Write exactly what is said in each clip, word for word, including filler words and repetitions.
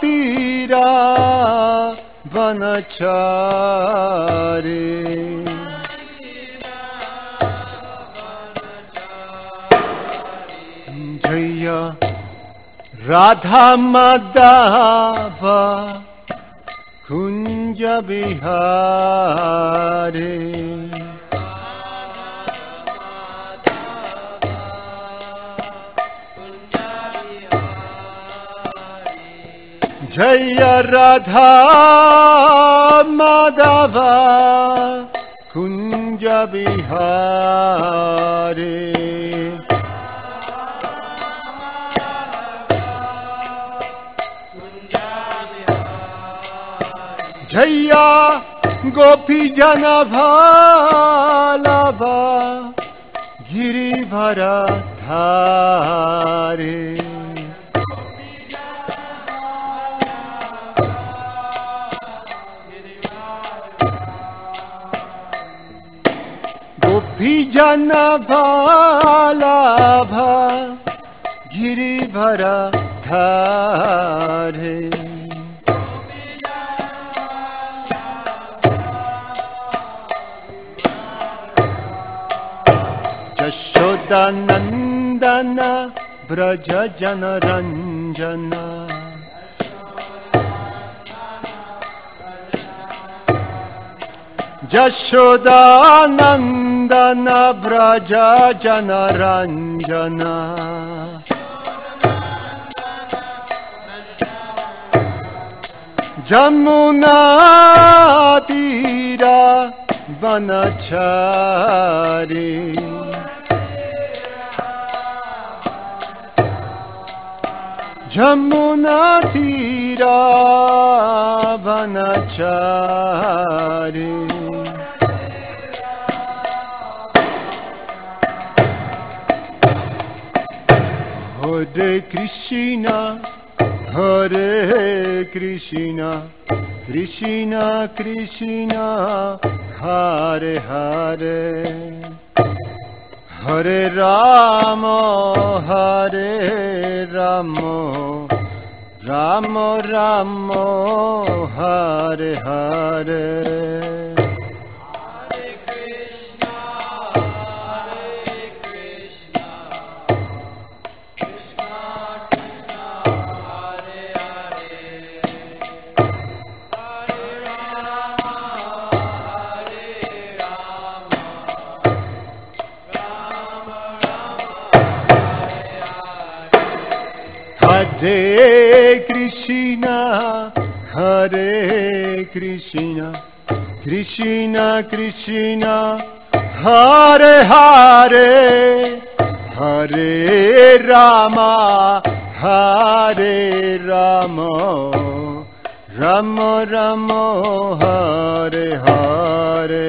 तीरा वनचारी जय राधा माधव कुंज बिहारी जय राधा माधव कुंज बिहारी जय गोपी जन वल्लभ गिरिवर धारी गोपी जन वल्लभ गिरिवर धारी यशोदानंदन ब्रज जन रंजन यशोदानंदन ब्रज जन रंजन जमुना तीरा वनचारी जमुना तीरा वनचारी हरे कृष्णा हरे कृष्णा कृष्णा कृष्णा हरे हरे हरे राम हरे Ram Ram Ram Hare Hare Hare Krishna, Hare Krishna, Krishna Krishna, Hare Hare, Hare Rama, Hare Rama, Rama Rama, Hare Hare.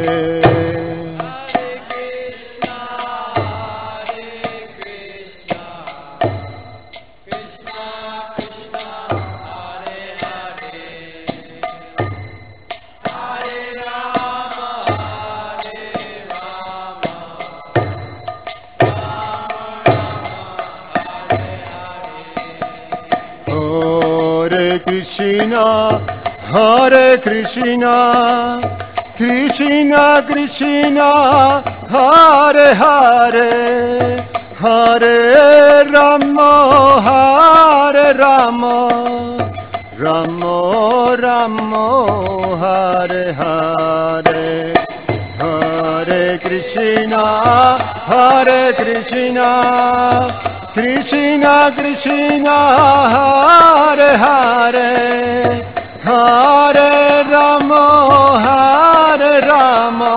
Krishna, Hare Krishna, Krishna Krishna, Hare Hare, Hare Rama, Hare Rama, Rama Rama, Hare Hare, Hare Krishna, Hare Krishna, Krishna Krishna, Hare Hare, Hare Rama, Hare Rama,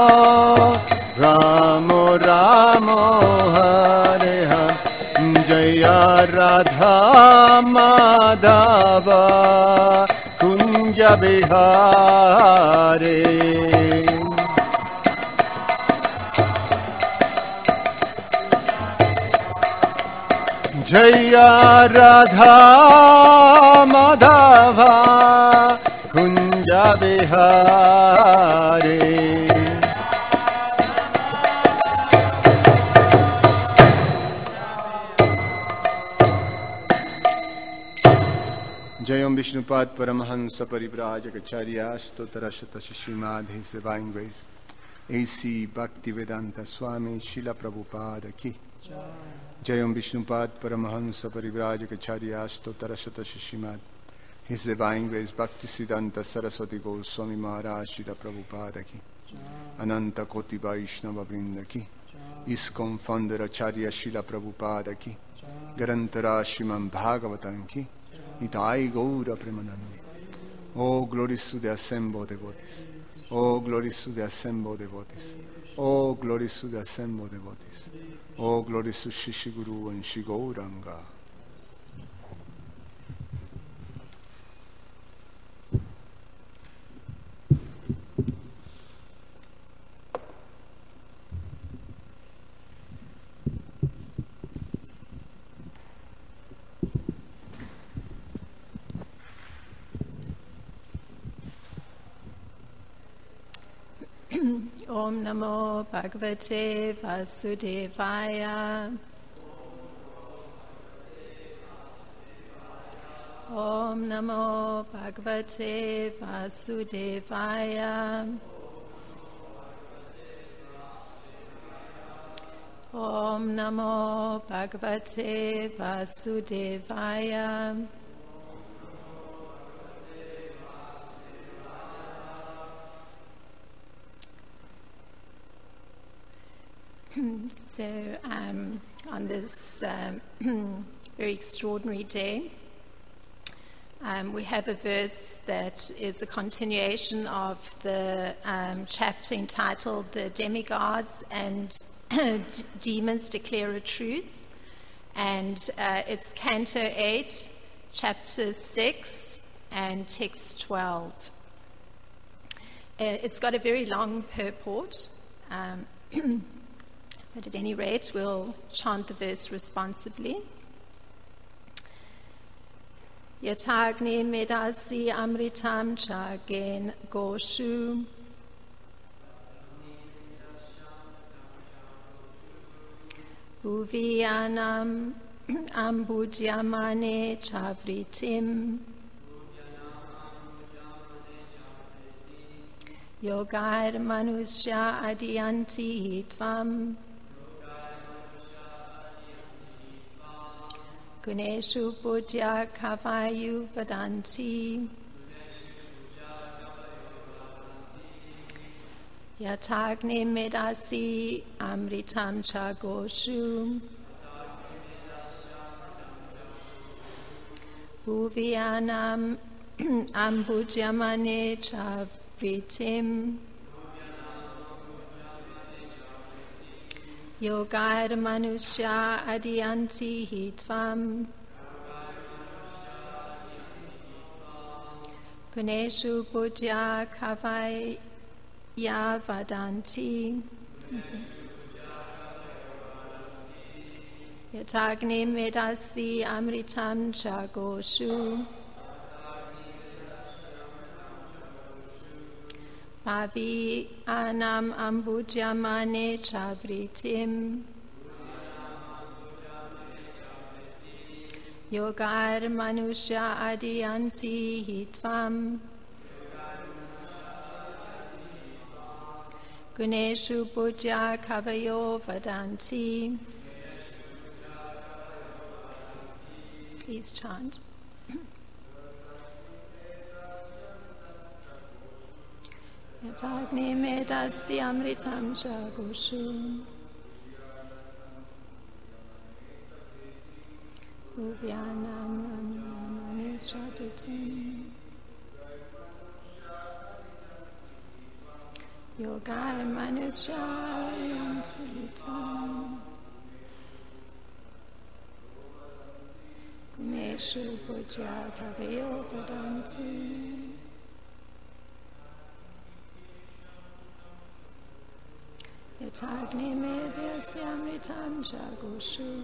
Rama Rama, Hare Hare. Jaya Radha Madhava Kunja Bihari. Jaya Radha Madhava Kunja Bihari. Jai Ambe Vishnupad Paramahansa Parivrajacharya Stotarashata Shishimad His Divine Grace A C Bhaktivedanta Swami Srila Prabhupada Ki Jayam Vishnupad Paramahansa Parivrajacharya Stotarashata Shishimad His Divine Grace Bhaktisiddhanta Saraswati Goswami Maharaj Srila Prabhupada Ki Ananta Koti Vaishnava Vrinda Ki ISKCON Founder Acharya Srila Prabhupada Ki Garantara Srimad Bhagavatam Ki Nitai Gaura Premanandi. Oh, glories to the assembled devotees. Oh, glories to the assembled devotees. Oh, glories to the assembled devotees. Oh, glories to Shishi Guru and Shri Gauranga. Om Namo Bhagavate Vasudevaya. Om Namo Bhagavate Vasudevaya. Om Namo Bhagavate Vasudevaya. So, um, on this um, very extraordinary day, um, we have a verse that is a continuation of the um, chapter entitled The Demigods and Demons Declare a Truce. And uh, it's Canto eight, Chapter six, and Text twelve. Uh, it's got a very long purport. Um, But at any rate, we'll chant the verse responsibly. Yatagni medasi amritam chagen goshu. Bhuviyanam ambudyamane chavritim. Yogair manusya adiyanti tvam. Guneshu Pujya Kavayu Vadanti. Yatagni Medasi Amritam Chagoshu. Bhuviyanam Ambujyamane Chavritim. Yogair manusya adiyanti hitvam. Guneshu Buddhya Kavaya Vadanti. Yatagni Medasi Amritam Chagoshu. Bhavi Anam Ambujyamane Chavritim. Yogair manusya adiyanti hitvam. Guneshu Buddhya Kavayo Vadanti. Please chant. Yatagni medasi amritam chagoshu. Bhuviyanam amritamane chavritim. Yogair manusya adiyanti hitvam. Guneshu Buddhya Kavayo Vadanti. Yatagni medasi amritam chagoshu.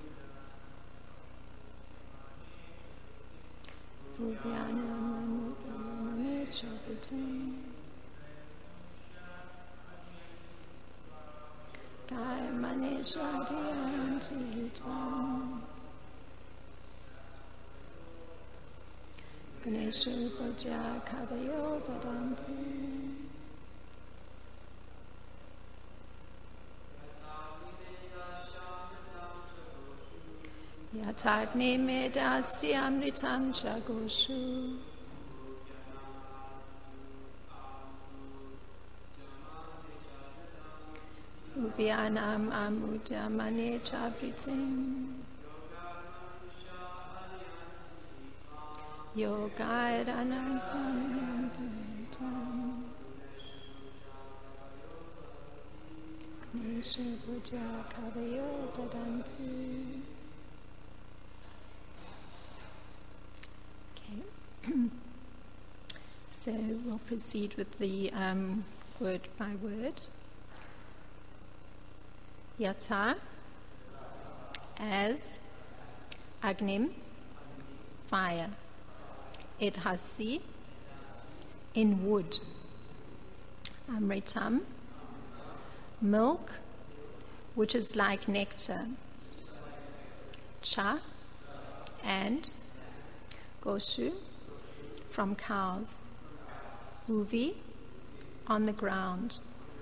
Bhuviyanam amritamane chavritim. Yogair manusya adiyanti hitvam. Ganesha Puja Kavayo Dadanti. Yatagni Medasi Amritam Chagoshu. Uvyanam Amudamane Chabritim. Yogaranam Samyantam. Ganesha Puja Kavayo Dadanti. So we'll proceed with the um, word by word. Yata, as, Agnim, fire, Edhasi, in wood, Amritam, milk, which is like nectar, Cha, and Goshu, from cows, Uvi, on the ground,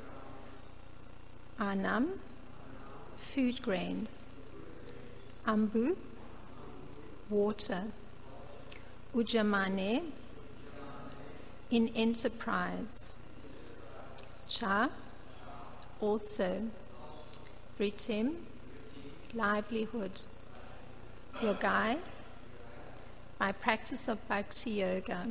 Anam, food grains, Ambu, water, Ujamane, in enterprise, Cha, also, Vritim, livelihood, Yogai, by practice of Bhakti Yoga,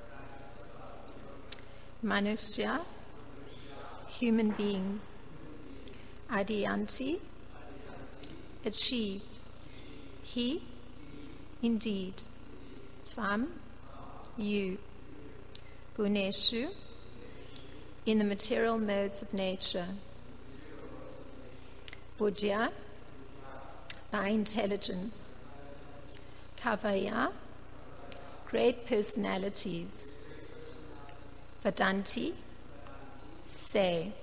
Manusya, human beings, Adiyanti, achieve, he, indeed, Tvam, you, Guneshu, in the material modes of nature, Buddhya, by intelligence, Kavaya, great personalities, Vadanti, say.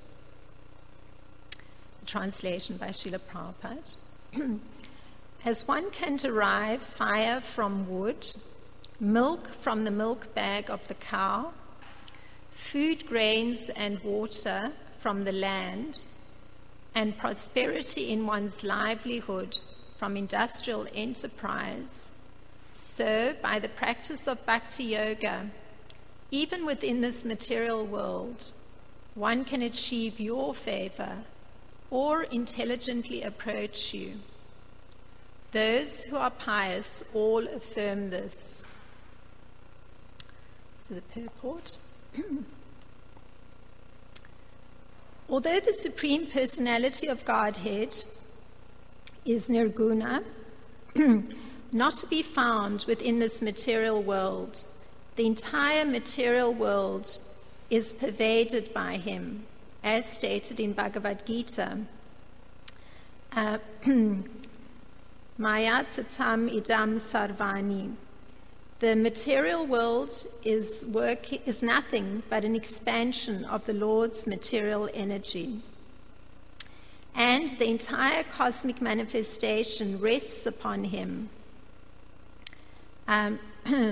Translation by Srila Prabhupada. As one can derive fire from wood, milk from the milk bag of the cow, food grains and water from the land, and prosperity in one's livelihood from industrial enterprise, so by the practice of Bhakti Yoga, even within this material world, one can achieve your favor or intelligently approach you. Those who are pious all affirm this. So the purport. Although the Supreme Personality of Godhead is Nirguna, not to be found within this material world, the entire material world is pervaded by him, as stated in Bhagavad Gita. Uh, Maya tatam idam sarvani. The material world is work is nothing but an expansion of the Lord's material energy. And the entire cosmic manifestation rests upon him. Um,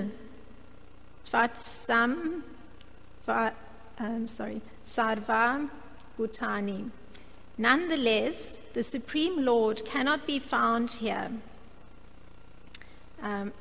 Tvatsam, um, sorry, Sarva Bhutani. Nonetheless, the Supreme Lord cannot be found here. Um,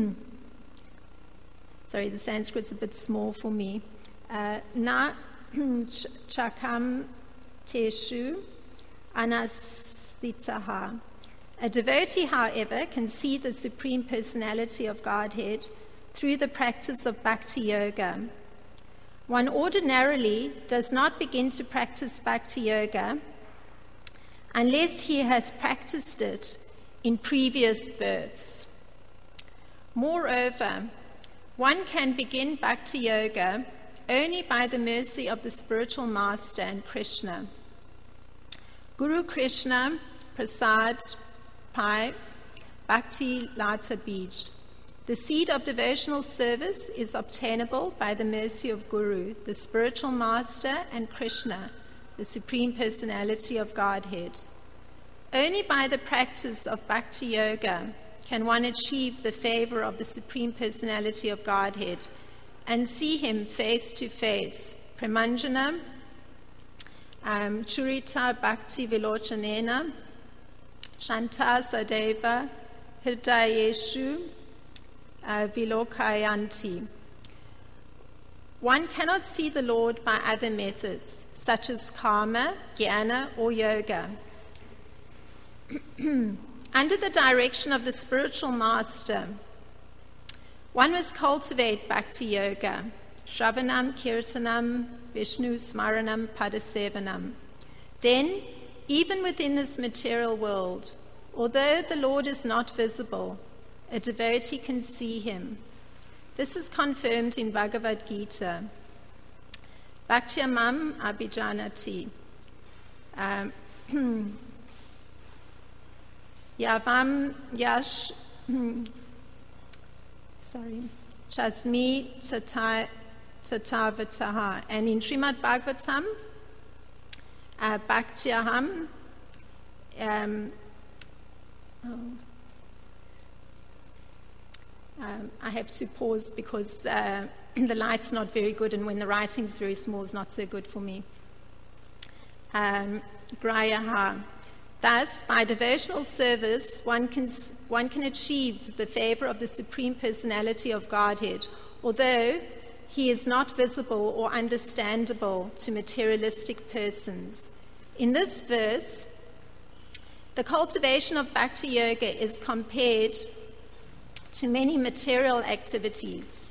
sorry, the Sanskrit's a bit small for me. Uh, Na chakam teshu anasthitaha. A devotee, however, can see the Supreme Personality of Godhead through the practice of Bhakti Yoga. One ordinarily does not begin to practice Bhakti Yoga unless he has practiced it in previous births. Moreover, one can begin Bhakti Yoga only by the mercy of the spiritual master and Krishna. Guru Krishna Prasad Pai Bhakti Lata Bij. The seed of devotional service is obtainable by the mercy of Guru, the spiritual master, and Krishna, the Supreme Personality of Godhead. Only by the practice of Bhakti Yoga can one achieve the favor of the Supreme Personality of Godhead and see him face to face. Premanjana, um, Churita Bhakti Vilochanena, Shanta Sadeva, Hridayeshu, uh, Vilokayanti. One cannot see the Lord by other methods, such as karma, jnana, or yoga. Under the direction of the spiritual master, one must cultivate bhakti yoga, shravanam, kirtanam, Vishnu smaranam, padasevanam. Then, even within this material world, although the Lord is not visible, a devotee can see him. This is confirmed in Bhagavad Gita. Bhaktyamam abhijanati. Um, Yavam yash, sorry, chasmi tatavataha. And in Srimad Bhagavatam, uh, Bhaktyaham, um, oh, um, I have to pause because uh, the light's not very good, and when the writing's very small, it's not so good for me. Um, Grayaha. Thus, by devotional service, one can, one can achieve the favor of the Supreme Personality of Godhead, although he is not visible or understandable to materialistic persons. In this verse, the cultivation of Bhakti Yoga is compared to many material activities.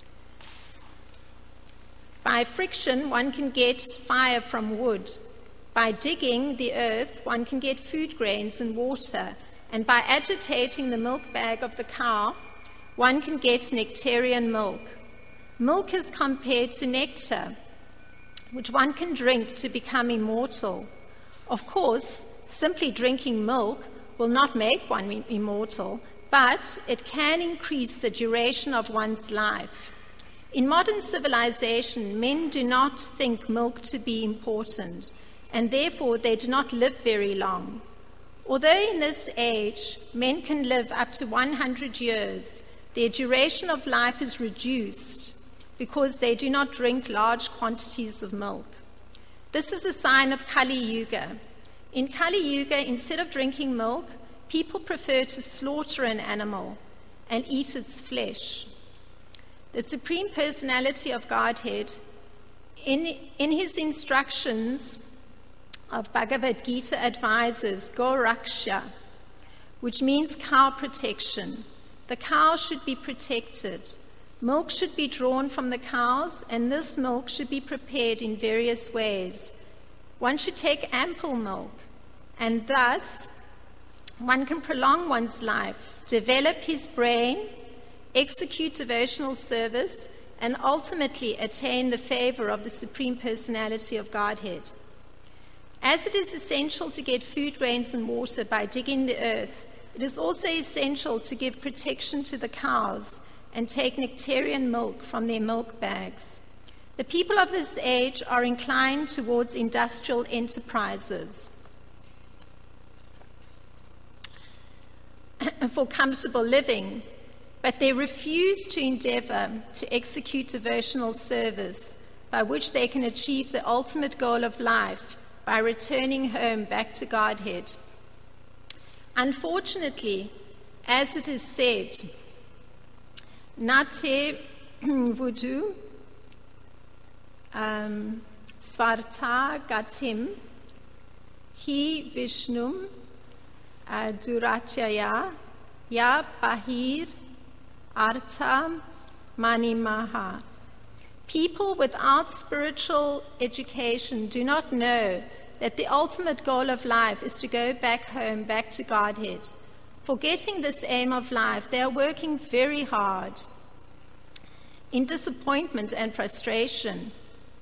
By friction, one can get fire from wood. By digging the earth, one can get food grains and water. And by agitating the milk bag of the cow, one can get nectarian milk. Milk is compared to nectar, which one can drink to become immortal. Of course, simply drinking milk will not make one immortal, but it can increase the duration of one's life. In modern civilization, men do not think milk to be important, and therefore they do not live very long. Although in this age men can live up to one hundred years, their duration of life is reduced because they do not drink large quantities of milk. This is a sign of Kali Yuga. In Kali Yuga, instead of drinking milk, people prefer to slaughter an animal and eat its flesh. The Supreme Personality of Godhead, in, in his instructions of Bhagavad Gita, advises Goraksha, which means cow protection. The cow should be protected. Milk should be drawn from the cows, and this milk should be prepared in various ways. One should take ample milk, and thus one can prolong one's life, develop his brain, execute devotional service, and ultimately attain the favor of the Supreme Personality of Godhead. As it is essential to get food grains and water by digging the earth, it is also essential to give protection to the cows and take nectarian milk from their milk bags. The people of this age are inclined towards industrial enterprises for comfortable living, but they refuse to endeavor to execute devotional service by which they can achieve the ultimate goal of life, by returning home back to Godhead. Unfortunately, as it is said, Nate Vudu um, Svarta Gatim Hi Vishnum uh, Durachaya Ya Bahir Artha Manimaha. People without spiritual education do not know that the ultimate goal of life is to go back home, back to Godhead. Forgetting this aim of life, they are working very hard in disappointment and frustration.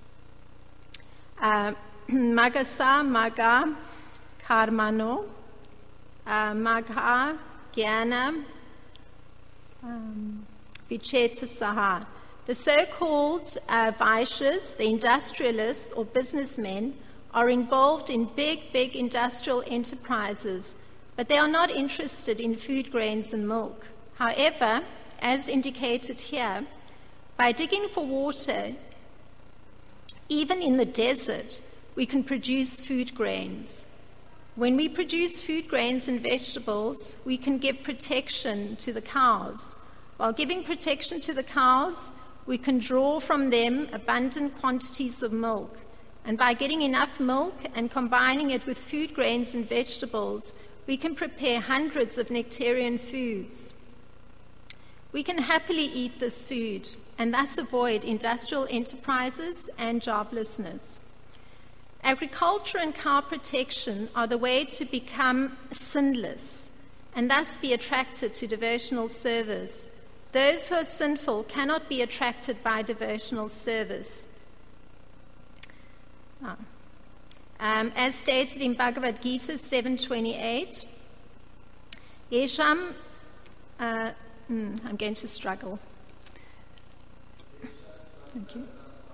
Uh, Magasa Maga Karmano, uh, Magha Jnana um, Vichetasaha. The so-called uh, Vaishyas, the industrialists or businessmen, are involved in big, big industrial enterprises but they are not interested in food grains and milk. However, as indicated here, by digging for water, even in the desert, we can produce food grains. When we produce food grains and vegetables, we can give protection to the cows. While giving protection to the cows, we can draw from them abundant quantities of milk. And by getting enough milk and combining it with food grains and vegetables, we can prepare hundreds of nectarian foods. We can happily eat this food and thus avoid industrial enterprises and joblessness. Agriculture and cow protection are the way to become sinless and thus be attracted to devotional service. Those who are sinful cannot be attracted by devotional service. Ah. Um, as stated in Bhagavad Gita seven twenty-eight, Yesham, uh, mm, I'm going to struggle. Thank you.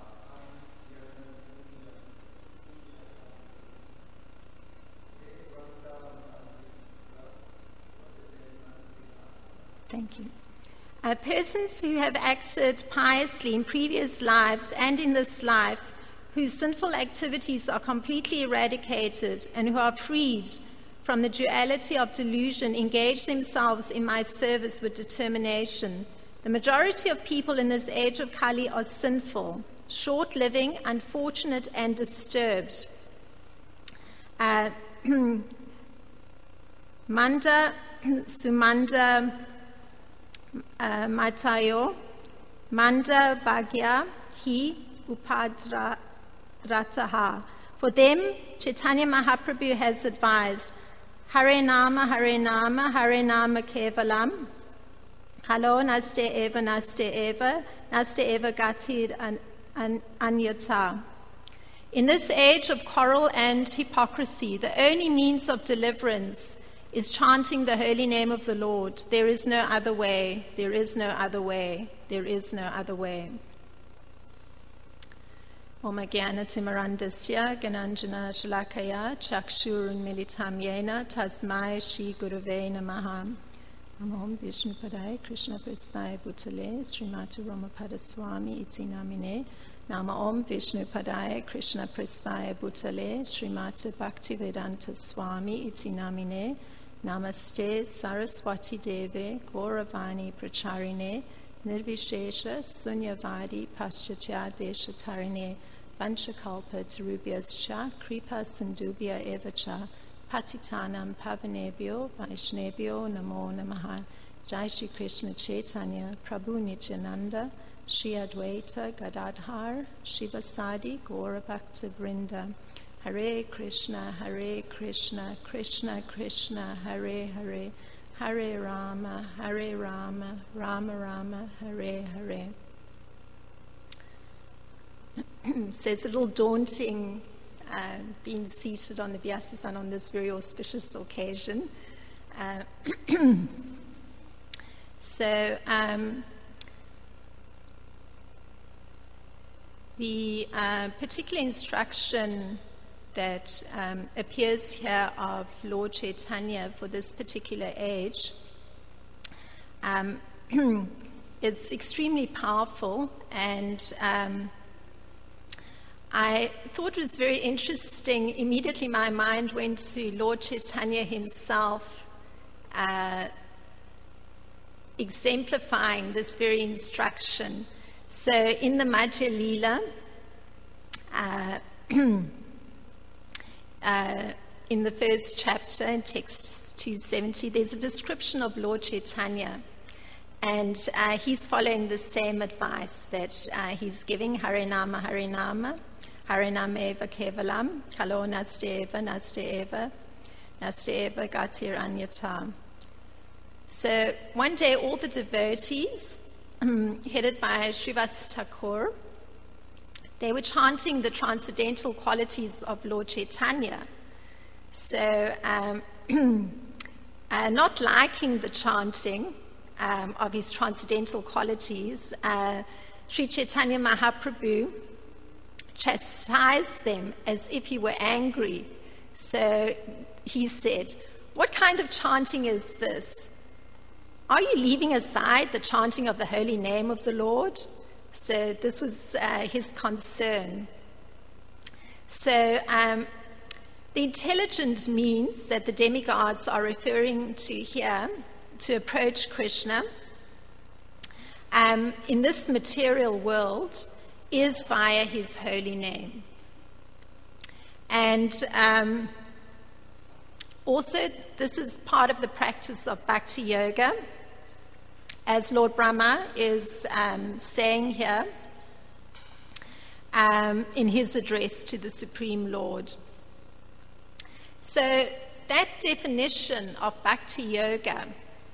Thank you. Uh, persons who have acted piously in previous lives and in this life, whose sinful activities are completely eradicated and who are freed from the duality of delusion, engage themselves in my service with determination. The majority of people in this age of Kali are sinful, short-living, unfortunate, and disturbed. Uh, Manda, Sumanda, uh, Matayo, Manda Bhagya, Hi, Upadra, Rataha. For them, Chaitanya Mahaprabhu has advised, Hare Nama, Hare Nama, Hare Nama Kevalam, Kalo Naste Eva, Naste Eva, Naste Eva Gatir an, an, Anyata. In this age of quarrel and hypocrisy, the only means of deliverance is chanting the holy name of the Lord. There is no other way, there is no other way, there is no other way. Om Jnana Timarandasya Gananjana Shalakaya Chakshurun Militam Yena Tasmai Shri Gurave Namaha. Om Vishnu Padaya Krishna Prasthaya Bhutale Srimati Ramapada Swami Iti Namine. Nama Om Vishnu Padaya Krishna Prasthaya Bhutale Srimati Bhaktivedanta Swami Iti Namine. Namaste Saraswati Deve Gauravani Pracharine Nirvishesha Sunyavadi Paschatya Deshatarine Vanchakalpa Tarubhyascha Kripa Sindubhya Evacha Patitanam Pavanebhyo Vaishnebhyo Namo Namaha. Jai Shri Krishna Chaitanya Prabhu Nityananda Shri Advaita Gadadhar Shivasadi Gaura Bhakta Vrinda. Hare Krishna, Hare Krishna, Krishna Krishna, Hare Hare, Hare Rama, Hare Rama, Rama Rama, Hare Hare. So it's a little daunting uh, being seated on the Vyasasana on this very auspicious occasion. Uh, so um, the uh, particular instruction that um, appears here of Lord Chaitanya for this particular age um, is extremely powerful, and um, I thought it was very interesting. Immediately my mind went to Lord Chaitanya himself uh, exemplifying this very instruction. So in the Madhya Lila, uh, Uh, in the first chapter, in text two seventy, there's a description of Lord Chaitanya, and uh, he's following the same advice that uh, he's giving, Hare Nama, Hare Nama, Hare Nama Eva Kevalam, Kalo Naste Eva, Naste Eva, Naste Eva Gatir Anyata. So one day all the devotees, um, headed by Srivas Thakur, they were chanting the transcendental qualities of Lord Chaitanya. So, um, uh, not liking the chanting um, of his transcendental qualities, uh, Sri Chaitanya Mahaprabhu chastised them as if he were angry. So he said, what kind of chanting is this? Are you leaving aside the chanting of the holy name of the Lord? So this was uh, his concern. So um, the intelligent means that the demigods are referring to here, to approach Krishna um, in this material world, is via his holy name. And um, also, this is part of the practice of Bhakti Yoga, as Lord Brahma is um, saying here um, in his address to the Supreme Lord. So that definition of Bhakti Yoga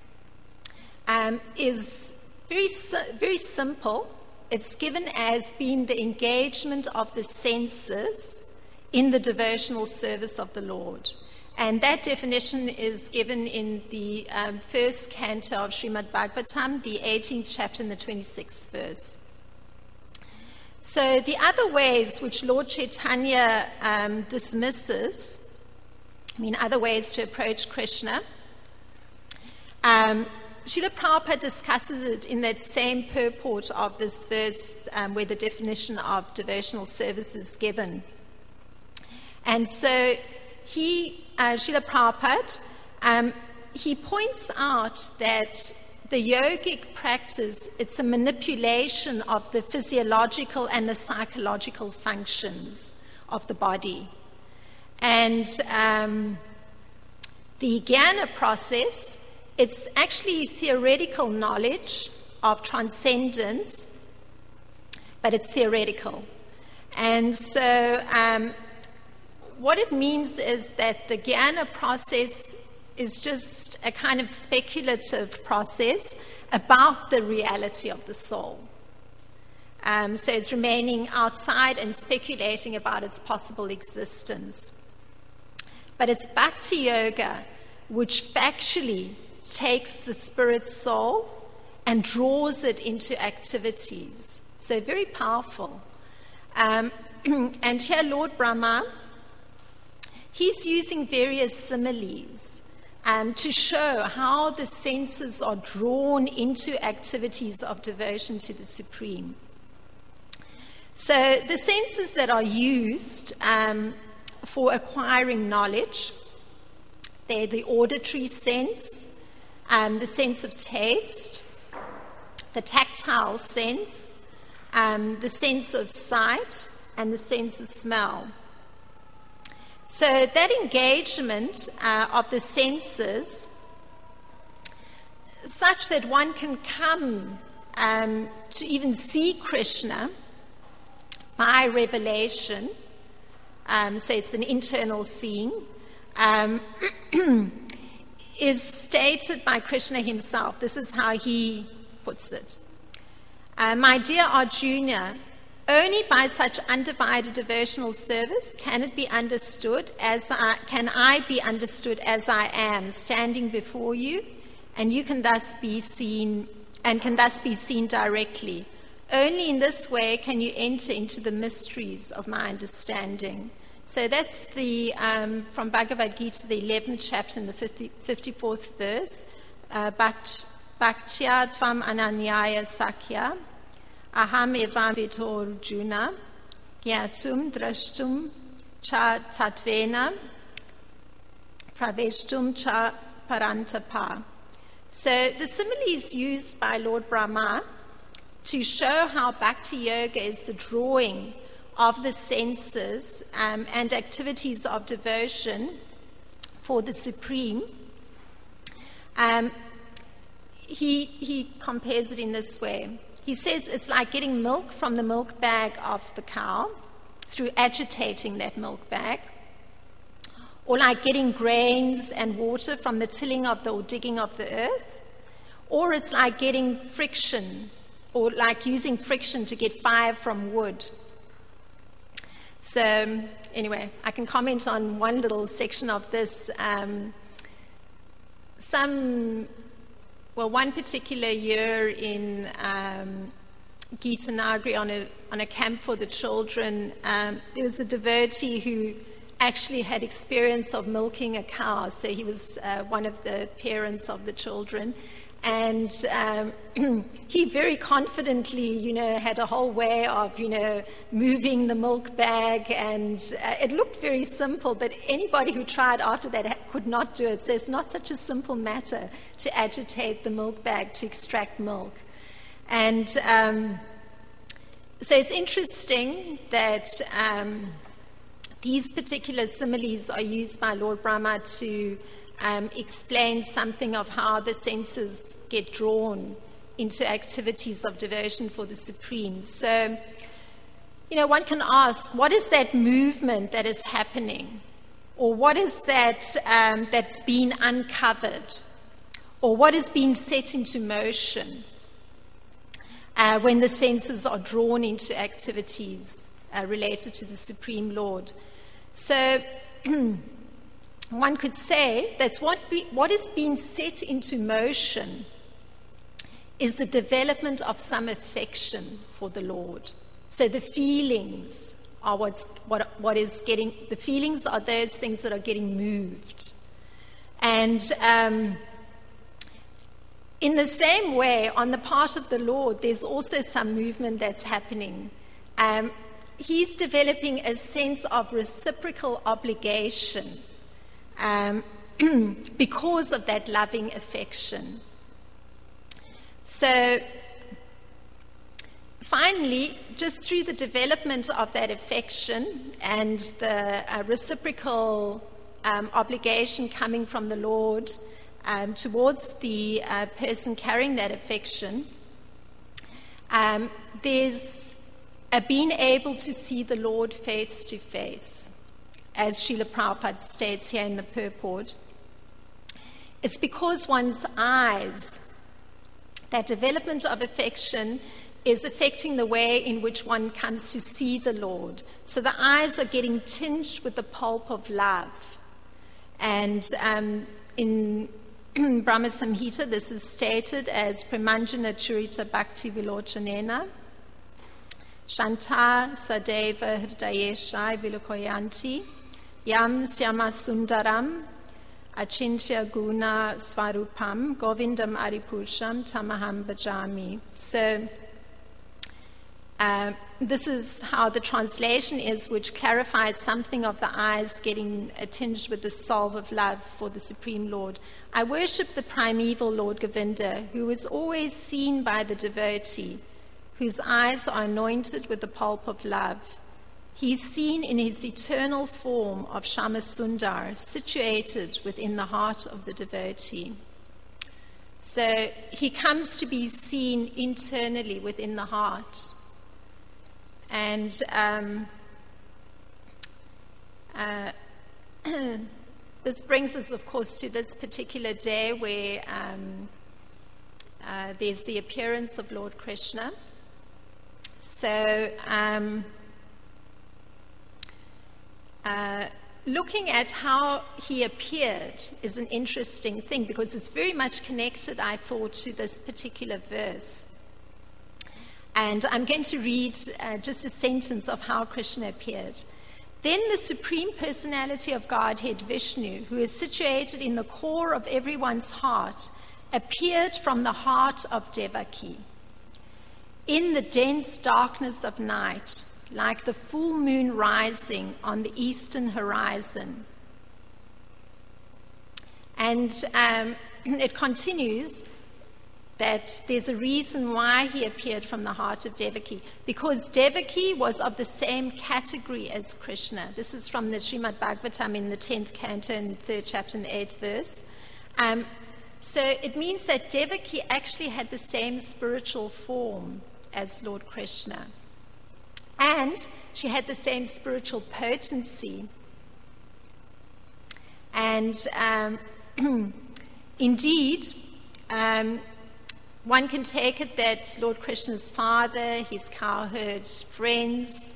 um, is very, very simple. It's given as being the engagement of the senses in the devotional service of the Lord. And that definition is given in the um, first canto of Srimad Bhagavatam, the eighteenth chapter and the twenty-sixth verse. So the other ways which Lord Chaitanya um, dismisses, I mean other ways to approach Krishna, um, Srila Prabhupada discusses it in that same purport of this verse um, where the definition of devotional service is given. And so he, uh, Srila Prabhupada, um, he points out that the yogic practice, it's a manipulation of the physiological and the psychological functions of the body. And um, the jnana process, it's actually theoretical knowledge of transcendence, but it's theoretical. And so um, what it means is that the jnana process is just a kind of speculative process about the reality of the soul. Um, so it's remaining outside and speculating about its possible existence. But it's Bhakti Yoga which factually takes the spirit soul and draws it into activities. So very powerful. Um, and here Lord Brahma, he's using various similes um, to show how the senses are drawn into activities of devotion to the Supreme. So the senses that are used um, for acquiring knowledge, they're the auditory sense, um, the sense of taste, the tactile sense, um, the sense of sight, and the sense of smell. So that engagement uh, of the senses, such that one can come um, to even see Krishna by revelation, um, so it's an internal seeing, um, is stated by Krishna himself. This is how he puts it. Uh, My dear Arjuna, only by such undivided devotional service can it be understood as I, can I be understood as I am, standing before you, and you can thus be seen, and can thus be seen directly. Only in this way can you enter into the mysteries of my understanding. So that's the um, from Bhagavad Gita, the eleventh chapter, and the fifty-fourth verse. Uh, Bhaktya tvam ananyaya sakya. Aham evam vito Arjuna, gyatum drashtum cha tatvena, praveshtum cha parantapa. So the similes used by Lord Brahma to show how Bhakti Yoga is the drawing of the senses um, and activities of devotion for the Supreme, um, he, he compares it in this way. He says it's like getting milk from the milk bag of the cow through agitating that milk bag, or like getting grains and water from the tilling of the or digging of the earth, or it's like getting friction, or like using friction to get fire from wood. So anyway, I can comment on one little section of this. Um, some Well, one particular year in um, Gita Nagari on a, on a camp for the children, um, there was a devotee who actually had experience of milking a cow. So he was uh, one of the parents of the children. And um, he very confidently, you know, had a whole way of, you know, moving the milk bag. And uh, it looked very simple, but anybody who tried after that could not do it. So it's not such a simple matter to agitate the milk bag to extract milk. And um, so it's interesting that um, these particular similes are used by Lord Brahma to Um, explain something of how the senses get drawn into activities of devotion for the Supreme. So, you know, one can ask, what is that movement that is happening? Or what is that um, that's been uncovered? Or what is being set into motion uh, when the senses are drawn into activities uh, related to the Supreme Lord? So, one could say that what, be, what is being set into motion is the development of some affection for the Lord. So the feelings are what's, what, what is getting, the feelings are those things that are getting moved. And um, in the same way, on the part of the Lord, there's also some movement that's happening. Um, he's developing a sense of reciprocal obligation Um, because of that loving affection. So, finally, just through the development of that affection and the uh, reciprocal um, obligation coming from the Lord um, towards the uh, person carrying that affection, um, there's a being able to see the Lord face to face. As Srila Prabhupada states here in the purport, it's because one's eyes, that development of affection is affecting the way in which one comes to see the Lord. So the eyes are getting tinged with the pulp of love. And um, in Brahma Samhita, this is stated as Premanjana Churita Bhakti Vilochanena, Shanta Sadeva Hridayeshai Vilokoyanti, Yam Syama Sundaram, Achintya Guna Swarupam, Govindam Aripurusham, Tamaham Bhajami. So, uh, this is how the translation is, which clarifies something of the eyes getting tinged with the salve of love for the Supreme Lord. I worship the primeval Lord Govinda, who is always seen by the devotee, whose eyes are anointed with the pulp of love. He is seen in his eternal form of Shama Sundar, situated within the heart of the devotee. So he comes to be seen internally within the heart. And um, uh, this brings us, of course, to this particular day where um, uh, there's the appearance of Lord Krishna. So, um, uh, looking at how he appeared is an interesting thing, because it's very much connected, I thought, to this particular verse. And I'm going to read uh, just a sentence of how Krishna appeared. Then the Supreme Personality of Godhead, Vishnu, who is situated in the core of everyone's heart, appeared from the heart of Devaki. In the dense darkness of night, like the full moon rising on the eastern horizon. And um, it continues that there's a reason why he appeared from the heart of Devaki, because Devaki was of the same category as Krishna. This is from the Srimad Bhagavatam in the tenth canto and third chapter and the eighth verse. Um, so it means that Devaki actually had the same spiritual form as Lord Krishna. And she had the same spiritual potency. And um, indeed, um, one can take it that Lord Krishna's father, his cowherd friends,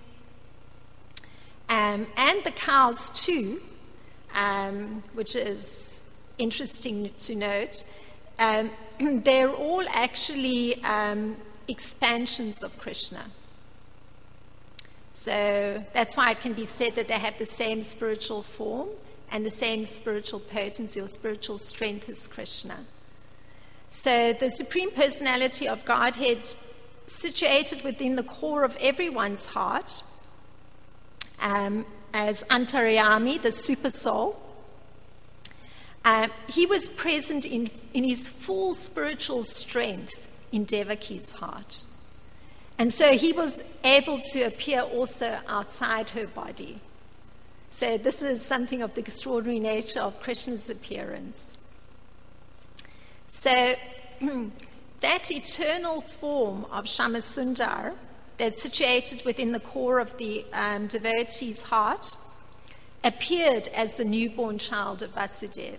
um, and the cows too, um, which is interesting to note, um, they're all actually um, expansions of Krishna. So that's why it can be said that they have the same spiritual form and the same spiritual potency or spiritual strength as Krishna. So the Supreme Personality of Godhead, situated within the core of everyone's heart, um, as Antaryami, the super soul, uh, he was present in, in his full spiritual strength in Devaki's heart. And so he was able to appear also outside her body. So this is something of the extraordinary nature of Krishna's appearance. So that eternal form of Shyamasundar that's situated within the core of the um, devotee's heart appeared as the newborn child of Vasudeva.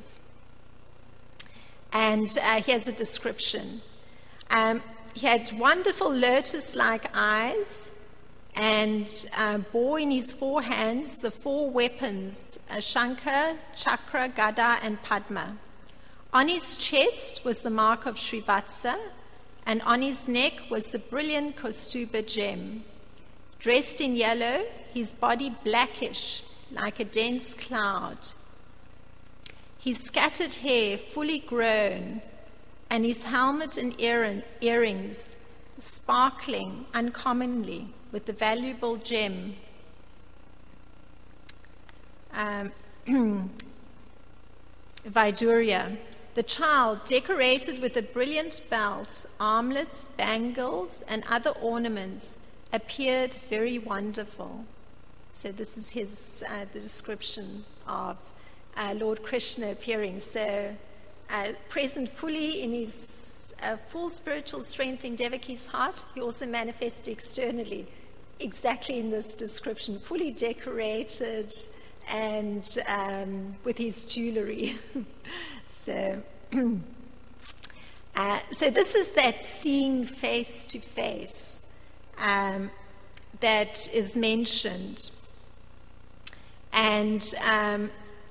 And uh, here's a description. Um, he had wonderful lotus-like eyes and uh, bore in his four hands the four weapons, uh, Shankha, Chakra, Gada, and Padma. On his chest was the mark of Srivatsa, and on his neck was the brilliant Kaustuba gem. Dressed in yellow, his body blackish, like a dense cloud. His scattered hair fully grown, and his helmet and ear- earrings sparkling uncommonly with the valuable gem. Um, Vaidurya. The child, decorated with a brilliant belt, armlets, bangles, and other ornaments, appeared very wonderful. So this is his uh, the description of uh, Lord Krishna appearing. So uh, present fully in his uh, full spiritual strength in Devaki's heart, he also manifested externally, exactly in this description, fully decorated and um, with his jewelry. So, uh, so this is that seeing face to face um, that is mentioned. And um,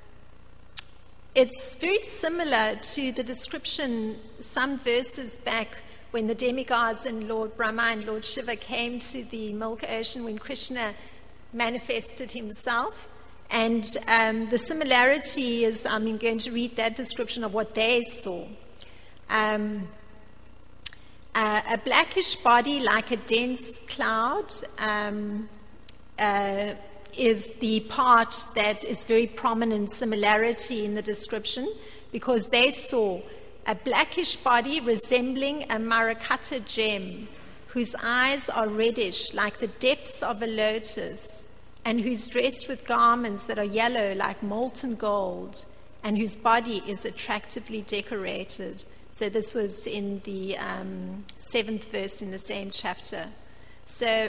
it's very similar to the description some verses back when the demigods and Lord Brahma and Lord Shiva came to the Milk Ocean when Krishna manifested himself. And um, the similarity is, I'm going to read that description of what they saw. Um, uh, a blackish body like a dense cloud um, uh, is the part that is very prominent similarity in the description, because they saw a blackish body resembling a Marakata gem, whose eyes are reddish like the depths of a lotus, and who's dressed with garments that are yellow like molten gold, and whose body is attractively decorated. So this was in the um, seventh verse in the same chapter. So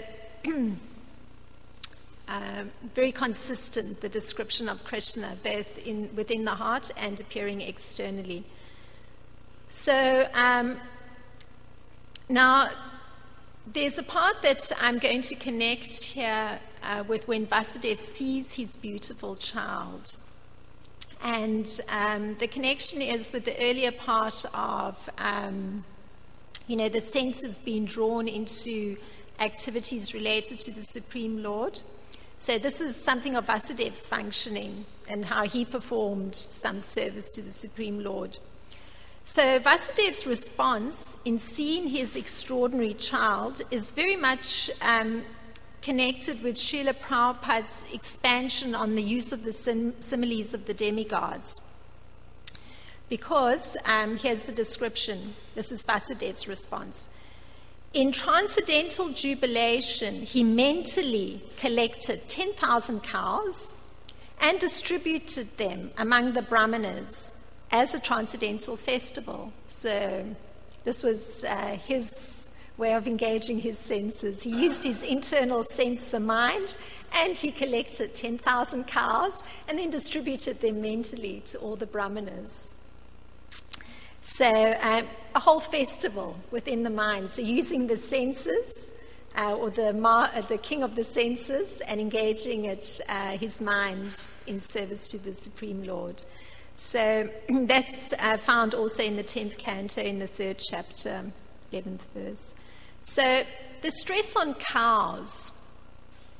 um, very consistent, the description of Krishna, both in, within the heart and appearing externally. So um, now there's a part that I'm going to connect here Uh, with when Vasudeva sees his beautiful child. And um, the connection is with the earlier part of, um, you know, the senses being drawn into activities related to the Supreme Lord. So this is something of Vasudeva's functioning and how he performed some service to the Supreme Lord. So Vasudeva's response in seeing his extraordinary child is very much um, connected with Srila Prabhupada's expansion on the use of the sim- similes of the demigods. Because, um, here's the description, this is Vasudeva's response. In transcendental jubilation, he mentally collected ten thousand cows and distributed them among the brahmanas as a transcendental festival. So this was uh, his way of engaging his senses. He used his internal sense, the mind, and he collected ten thousand cows and then distributed them mentally to all the brahmanas. So um, a whole festival within the mind. So using the senses, uh, or the, ma- uh, the king of the senses, and engaging it, uh, his mind in service to the Supreme Lord. So that's uh, found also in the tenth canto in the third chapter, eleventh verse. So the stress on cows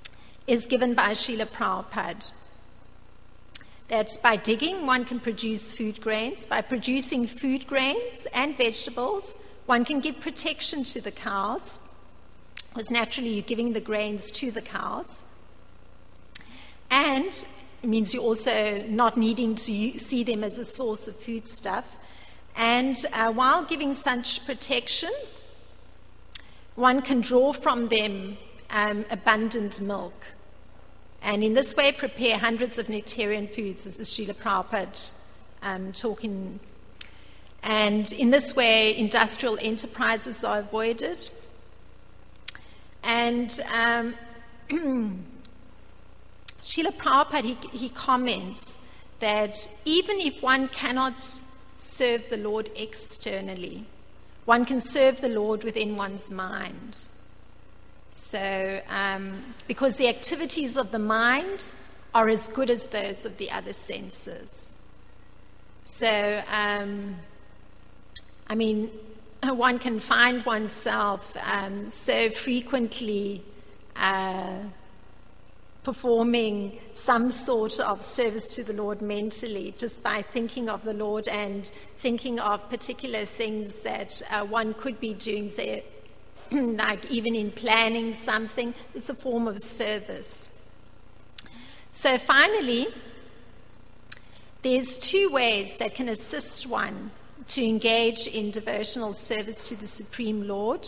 is given by Srila Prabhupada. That by digging, one can produce food grains. By producing food grains and vegetables, one can give protection to the cows, because naturally you're giving the grains to the cows. And it means you're also not needing to see them as a source of foodstuff. And uh, while giving such protection, one can draw from them um, abundant milk. And in this way, prepare hundreds of nectarian foods. This is Srila Prabhupada um, talking. And in this way, industrial enterprises are avoided. And um, Srila Prabhupada, he, he comments that even if one cannot serve the Lord externally, one can serve the Lord within one's mind. So, um, because the activities of the mind are as good as those of the other senses. So, um, I mean, one can find oneself um, so frequently uh, performing some sort of service to the Lord mentally, just by thinking of the Lord and thinking of particular things that uh, one could be doing, say, like even in planning something. It's a form of service. So finally, there's two ways that can assist one to engage in devotional service to the Supreme Lord.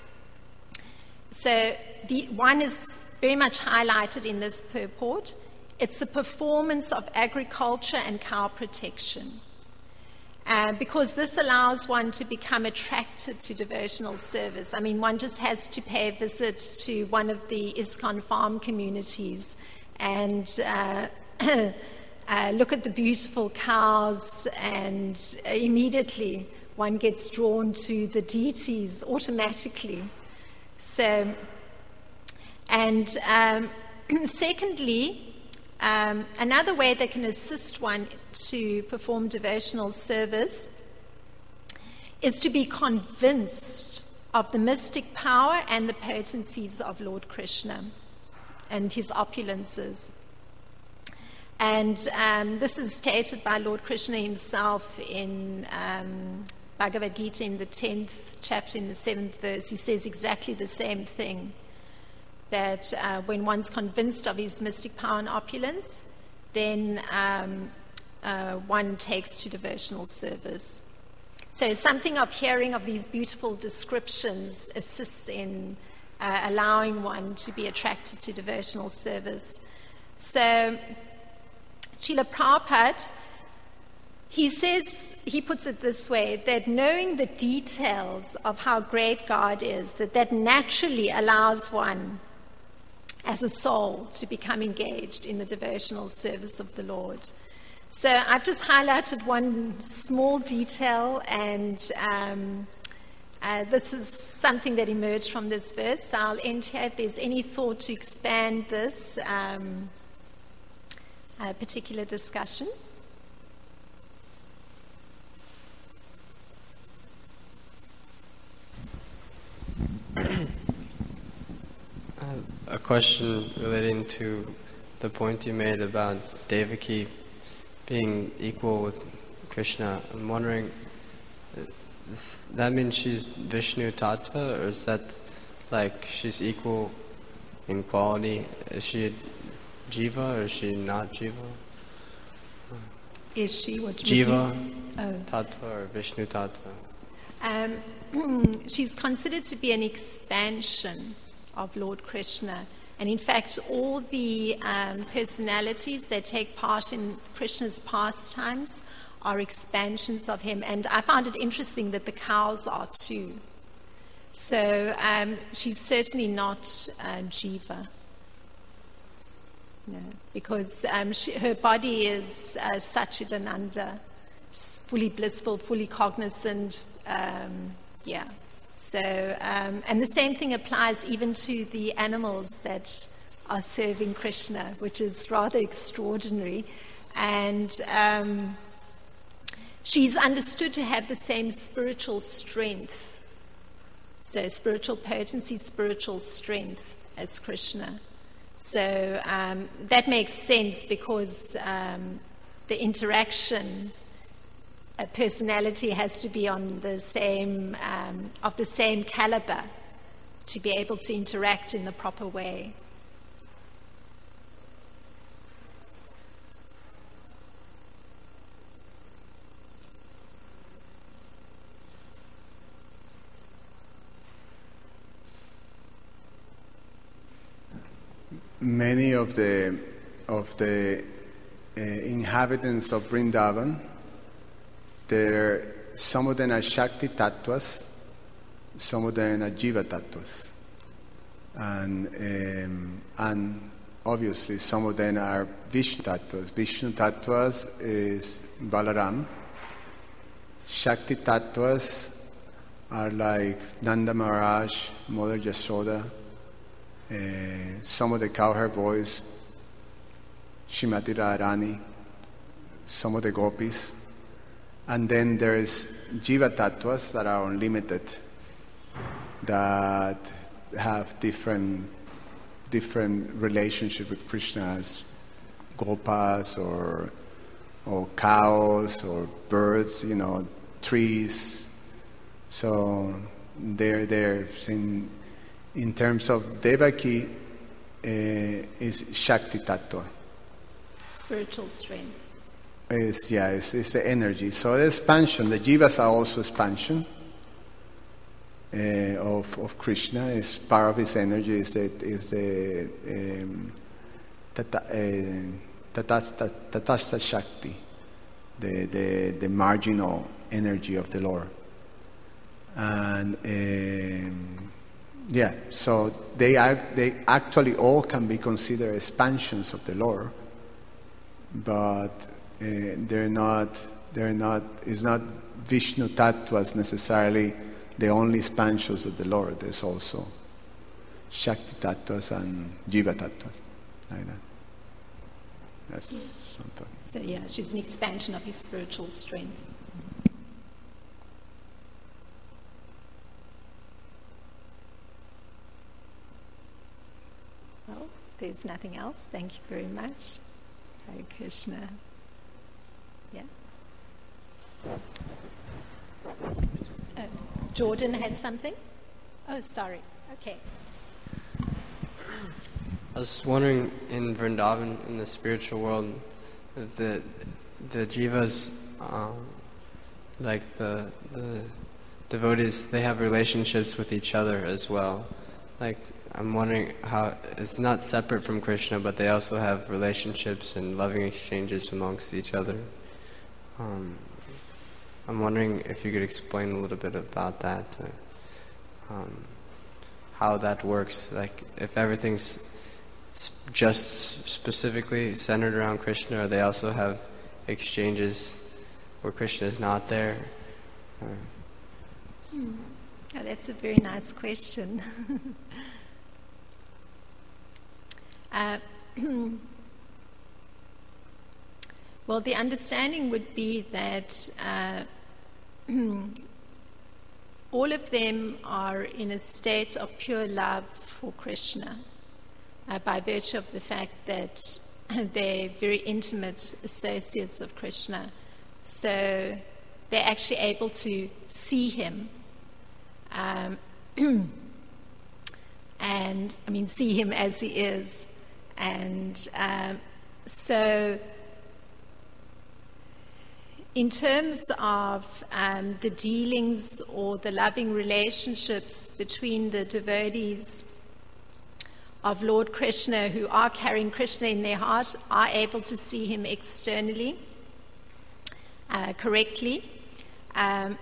So the one is very much highlighted in this purport. It's the performance of agriculture and cow protection. Uh, because this allows one to become attracted to devotional service. I mean, one just has to pay a visit to one of the ISKCON farm communities and uh, uh, look at the beautiful cows, and immediately one gets drawn to the deities automatically. So, and um, secondly, Um, another way that can assist one to perform devotional service is to be convinced of the mystic power and the potencies of Lord Krishna and his opulences. And um, this is stated by Lord Krishna himself in um, Bhagavad Gita in the tenth chapter, in the seventh verse. He says exactly the same thing. That uh, when one's convinced of his mystic power and opulence, then um, uh, one takes to devotional service. So something of hearing of these beautiful descriptions assists in uh, allowing one to be attracted to devotional service. So Srila Prabhupada, he says, he puts it this way, that knowing the details of how great God is, that that naturally allows one as a soul to become engaged in the devotional service of the Lord. So I've just highlighted one small detail, and um, uh, this is something that emerged from this verse. So I'll end here. If there's any thought to expand this um, uh, particular discussion. A question relating to the point you made about Devaki being equal with Krishna. I'm wondering, does that mean she's Vishnu Tattva, or is that like she's equal in quality? Is she a Jiva, or is she not Jiva? Is she what? Jiva Oh. Tattva or Vishnu Tattva? Um, she's considered to be an expansion of Lord Krishna. And in fact, all the um, personalities that take part in Krishna's pastimes are expansions of him. And I found it interesting that the cows are too. So um, she's certainly not uh, Jiva. No, because um, she, her body is uh, Satchidananda, fully blissful, fully cognizant, um, yeah. So, um, and the same thing applies even to the animals that are serving Krishna, which is rather extraordinary. And um, she's understood to have the same spiritual strength, so spiritual potency, spiritual strength as Krishna. So um, that makes sense because um, the interaction, a personality has to be on the same, um, of the same caliber to be able to interact in the proper way. Many of the of the uh, inhabitants of Vrindavan, there some of them are Shakti Tattvas, some of them are Jiva Tattvas, and um, and obviously some of them are Vishnu Tattvas. Vishnu Tattvas is Balaram. Shakti Tattvas are like Nanda Maharaj, Mother Yashoda. Uh, some of the cowherd boys, Shrimati Radharani, some of the gopis, and then there's Jiva Tattvas that are unlimited, that have different different relationship with Krishna as gopas or or cows or birds, you know, trees. So they're there in. In terms of Devaki, uh, is Shakti Tattva. Spiritual strength. Is yeah, it's, it's the energy. So the expansion, the Jivas are also expansion uh, of of Krishna. Is part of his energy. Is the is the um, tata, uh, tatasta, tatasta Shakti, the the the marginal energy of the Lord, and. Um, Yeah, so they act, they actually all can be considered expansions of the Lord, but uh, they're not. They're not. It's not Vishnu Tattvas necessarily the only expansions of the Lord. There's also Shakti Tattvas and Jiva Tattvas, like that. That's yes. something. So yeah, she's an expansion of his spiritual strength. There's nothing else. Thank you very much. Hare Krishna. Yeah. Uh, Jordan had something? Oh, sorry. Okay. I was wondering, in Vrindavan, in the spiritual world, the the jivas, um, like the the devotees, they have relationships with each other as well. Like, I'm wondering how it's not separate from Krishna, but they also have relationships and loving exchanges amongst each other. Um, I'm wondering if you could explain a little bit about that, uh, um, how that works. Like, if everything's just specifically centered around Krishna, or they also have exchanges where Krishna is not there? Or... Hmm. Oh, that's a very nice question. uh, well, the understanding would be that uh, all of them are in a state of pure love for Krishna. Uh, by virtue of the fact that they're very intimate associates of Krishna. So they're actually able to see him. Um, and, I mean, see him as he is. And um, so in terms of um, the dealings or the loving relationships between the devotees of Lord Krishna, who are carrying Krishna in their heart, are able to see him externally, uh, correctly. Um,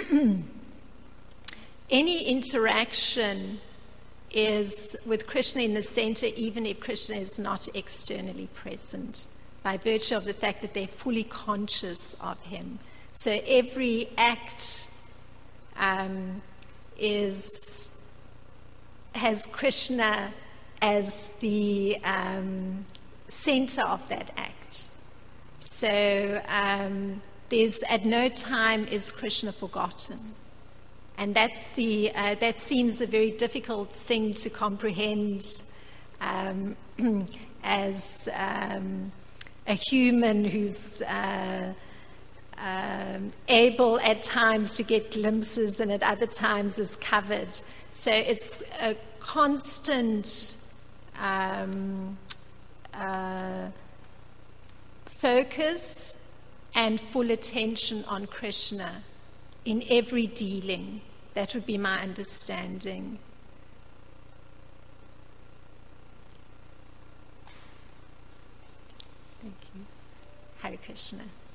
any interaction is with Krishna in the center, even if Krishna is not externally present, by virtue of the fact that they're fully conscious of him. So every act um, is has Krishna as the um, center of that act. So um, there's at no time is Krishna forgotten. And that's the, uh, that seems a very difficult thing to comprehend um, as um, a human who's uh, um, able at times to get glimpses and at other times is covered. So it's a constant um, uh, focus and full attention on Krishna in every dealing. That would be my understanding. Thank you. Hare Krishna.